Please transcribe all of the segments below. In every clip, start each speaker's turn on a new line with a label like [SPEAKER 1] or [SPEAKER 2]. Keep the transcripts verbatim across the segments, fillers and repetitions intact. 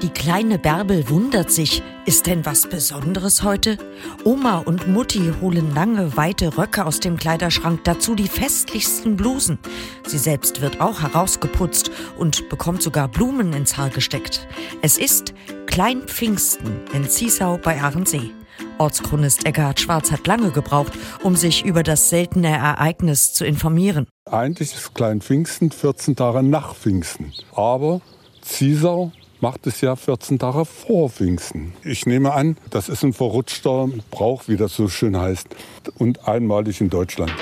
[SPEAKER 1] Die kleine Bärbel wundert sich, ist denn was Besonderes heute? Oma und Mutti holen lange, weite Röcke aus dem Kleiderschrank, dazu die festlichsten Blusen. Sie selbst wird auch herausgeputzt und bekommt sogar Blumen ins Haar gesteckt. Es ist Kleinpfingsten in Ziesau bei Ahrensee. Ortschronist Eckhard Schwarz hat lange gebraucht, um sich über das seltene Ereignis zu informieren.
[SPEAKER 2] Eigentlich ist Kleinpfingsten vierzehn Tage nach Pfingsten, aber Ziesau macht es ja vierzehn Tage vor Pfingsten. Ich nehme an, das ist ein verrutschter Brauch, wie das so schön heißt, und einmalig in Deutschland.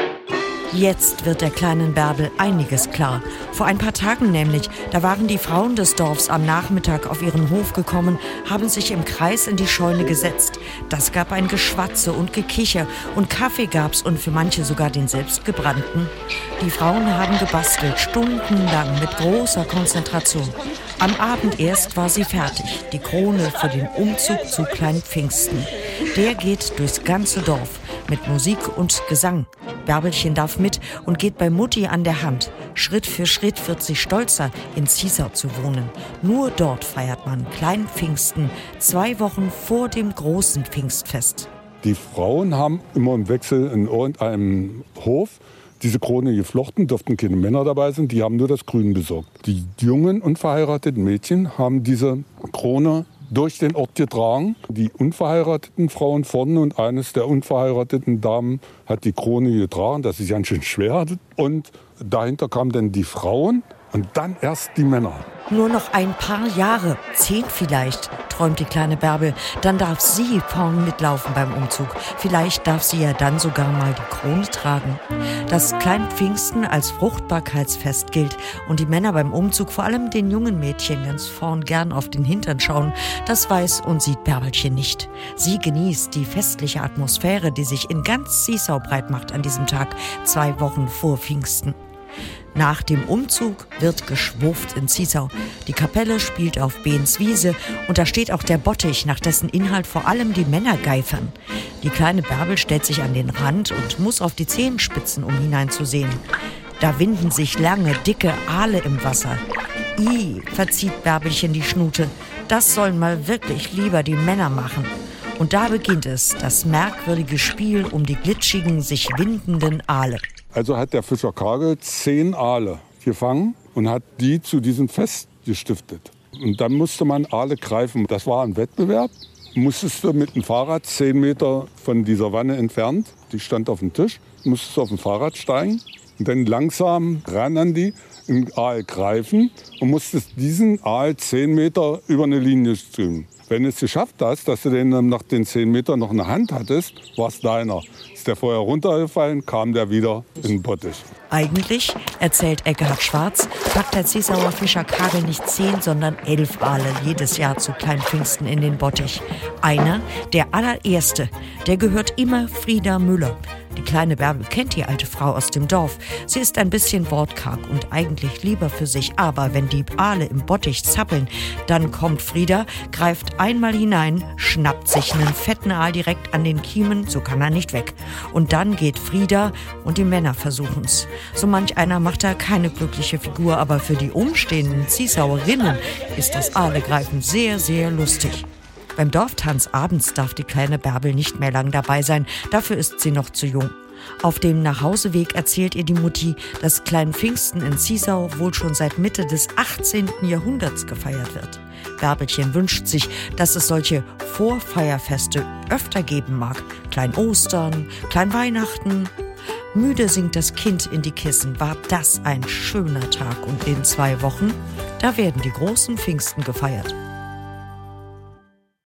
[SPEAKER 1] Jetzt wird der kleinen Bärbel einiges klar. Vor ein paar Tagen nämlich, da waren die Frauen des Dorfs am Nachmittag auf ihren Hof gekommen, haben sich im Kreis in die Scheune gesetzt. Das gab ein Geschwatze und Gekicher und Kaffee gab's und für manche sogar den selbstgebrannten. Die Frauen haben gebastelt, stundenlang mit großer Konzentration. Am Abend erst war sie fertig, die Krone für den Umzug zu Kleinpfingsten. Der geht durchs ganze Dorf mit Musik und Gesang. Bärbelchen darf mit und geht bei Mutti an der Hand. Schritt für Schritt wird sie stolzer, in Ziesau zu wohnen. Nur dort feiert man Kleinpfingsten, zwei Wochen vor dem großen Pfingstfest.
[SPEAKER 2] Die Frauen haben immer im Wechsel in irgendeinem Hof diese Krone geflochten, durften keine Männer dabei sein, die haben nur das Grün besorgt. Die jungen unverheirateten Mädchen haben diese Krone durch den Ort getragen. Die unverheirateten Frauen vorne und eines der unverheirateten Damen hat die Krone getragen. Das ist ganz schön schwer. Und dahinter kamen dann die Frauen und dann erst die Männer.
[SPEAKER 1] Nur noch ein paar Jahre, zehn vielleicht, träumt die kleine Bärbel. Dann darf sie vorn mitlaufen beim Umzug. Vielleicht darf sie ja dann sogar mal die Krone tragen. Dass Kleinpfingsten als Fruchtbarkeitsfest gilt und die Männer beim Umzug vor allem den jungen Mädchen ganz vorn gern auf den Hintern schauen, das weiß und sieht Bärbelchen nicht. Sie genießt die festliche Atmosphäre, die sich in ganz Ziesau breit macht an diesem Tag, zwei Wochen vor Pfingsten. Nach dem Umzug wird geschwurft in Ziesau. Die Kapelle spielt auf Behns Wiese und da steht auch der Bottich, nach dessen Inhalt vor allem die Männer geifern. Die kleine Bärbel stellt sich an den Rand und muss auf die Zehenspitzen, um hineinzusehen. Da winden sich lange, dicke Aale im Wasser. Ih, verzieht Bärbelchen die Schnute. Das sollen mal wirklich lieber die Männer machen. Und da beginnt es, das merkwürdige Spiel um die glitschigen, sich windenden Aale.
[SPEAKER 2] Also hat der Fischer Kagel zehn Aale gefangen und hat die zu diesem Fest gestiftet. Und dann musste man Aale greifen. Das war ein Wettbewerb. Musstest du mit dem Fahrrad zehn Meter von dieser Wanne entfernt, die stand auf dem Tisch, musstest du auf dem Fahrrad steigen und dann langsam ran an die, einen Aal greifen und musstest diesen Aal zehn Meter über eine Linie streamen. Wenn du es geschafft hast, dass du den nach den zehn Metern noch eine Hand hattest, war es deiner. Ist der vorher runtergefallen, kam der wieder in den Bottich.
[SPEAKER 1] Eigentlich, erzählt Eckhard Schwarz, packt der Ziesauer Fischer Kagel nicht zehn, sondern elf Aale jedes Jahr zu Kleinpfingsten in den Bottich. Einer, der allererste, der gehört immer Frieda Müller. Die kleine Bärbel kennt die alte Frau aus dem Dorf. Sie ist ein bisschen wortkarg und eigentlich lieber für sich. Aber wenn die Aale im Bottich zappeln, dann kommt Frieda, greift einmal hinein, schnappt sich einen fetten Aal direkt an den Kiemen, so kann er nicht weg. Und dann geht Frieda und die Männer versuchen's. So manch einer macht da keine glückliche Figur, aber für die umstehenden Ziesauerinnen ist das Aalegreifen sehr, sehr lustig. Beim Dorftanz abends darf die kleine Bärbel nicht mehr lang dabei sein, dafür ist sie noch zu jung. Auf dem Nachhauseweg erzählt ihr die Mutti, dass Kleinpfingsten in Ziesau wohl schon seit Mitte des achtzehnten Jahrhunderts gefeiert wird. Bärbelchen wünscht sich, dass es solche Vorfeierfeste öfter geben mag. Klein Ostern, Klein Weihnachten. Müde sinkt das Kind in die Kissen. War das ein schöner Tag und in zwei Wochen, da werden die großen Pfingsten gefeiert.